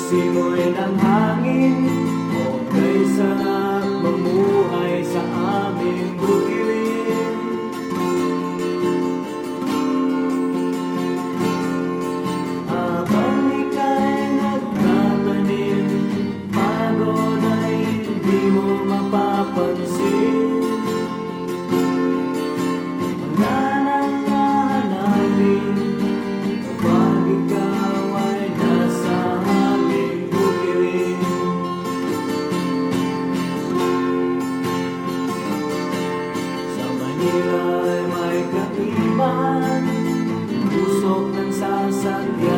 simoy ng hangin, okay sarap mamuhay sa aming bukirin. Habang ika'y nagtatanim, pagod ay hindi mo mapapansin. Wala nang hahanapin kapag ikaw ay nasa aming bukirin. Sa Manila ay may kaibahan, usok ng sasakyan